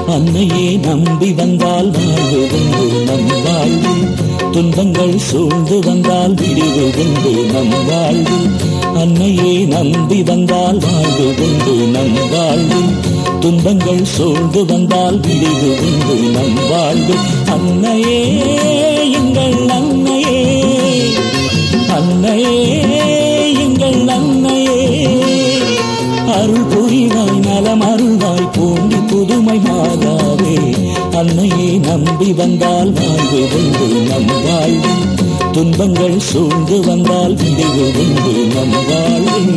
அன்னையே நம்பி வந்தால் வாழ்வு உண்டு நம் வாழ்வில், துன்பங்கள் சூழ்ந்து வந்தால் விடிவு உண்டு நம் வாழ்வில். அன்னையே நம்பி வந்தால் வாழ்வு உண்டு நம் வாழ்வில், துன்பங்கள் சூழ்ந்து வந்தால் விடிவு உண்டு நம் வாழ்வில். அன்னையே எங்கள் அன்னையே, அன்னையே எங்கள் அன்னையே, அருள் புரிவாய் நலம் அருள்வாய் பூண்டி புதுமை மாதாவே. அன்னையே நம்பி வந்தால் வாழ்வு உண்டு நம் வாழ்வில், துன்பங்கள் சூழ்ந்து வந்தால் விடிவு உண்டு நம் வாழ்வில்.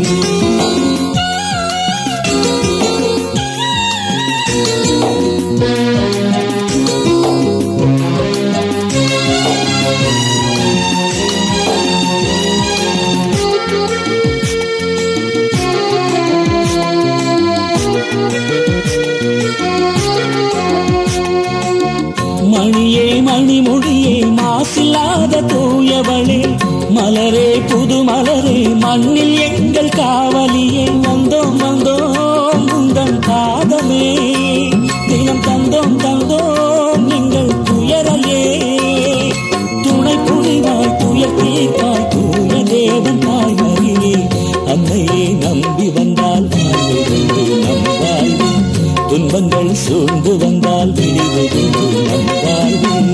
மணியே மணிமொழியே மாசில்லாத தூயவளே, மலரே புது மலரே மண்ணில் எங்கள் காவலியே. வந்தோம் வந்தோம் உந்தன் பாதமே, தினம் தந்தோம் தந்தோம் எங்கள் துயரையே. துணை புரிவாய் துயர் தீர்ப்பாய் தூய தேவன் தாய் மரியே. அன்னையே நம்பி வந்தால் வாழ்வு உண்டு நம் வாழ்வில், துன்பங்கள் சூழ்ந்து வந்தால் விடிவு உண்டு நம் வாழ்வில்.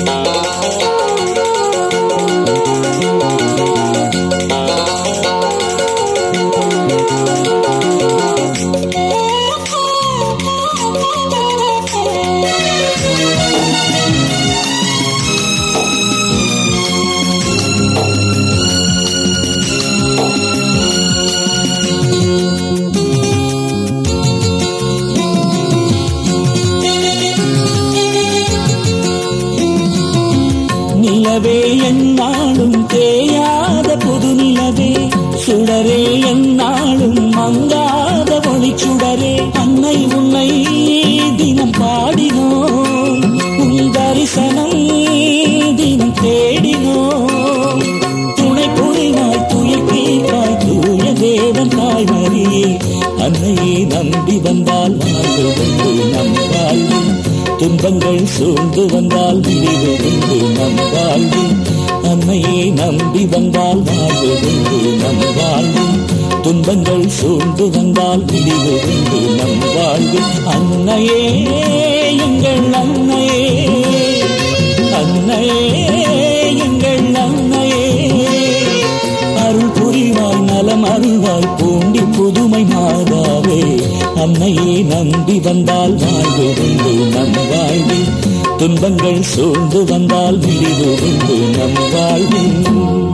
நிலவே என்னாலும் தேயாத புது நிலவே, சுடரே என்னாலும் மங்காத ஒளி சுடரே. அன்னை உன்னை தினம் பாடினோம், உன் தரிசனம் தினம் தேடினோம். துணை புரிவாய் துயர் தீர்ப்பாய் தூய தேவன் தாய் மரியே. அன்னையே நம்பி வந்தால் வாழ்வு உண்டு நம் வாழ்வில், துன்பங்கள் சூழ்ந்து வந்தால் விடிவு உண்டு நம் வாழ்வில். அன்னையே நம்பி வந்தால் வாழ்வு உண்டு நம் வாழ்வில், துன்பங்கள் சூழ்ந்து வந்தால் விடிவு உண்டு நம் வாழ்வில். அன்னையே எங்கள் அன்னையே, அன்னையே எங்கள் அன்னையே, அருள் புரிவாய் நலம் அருள்வாய் பூண்டி புதுமை மாதாவே. அன்னையே நம்பி வந்தால் வாழ்வு உண்டு நம் வாழ்வில், துன்பங்கள் சூழ்ந்து வந்தால் விடிவு உண்டு நம் வாழ்வில்.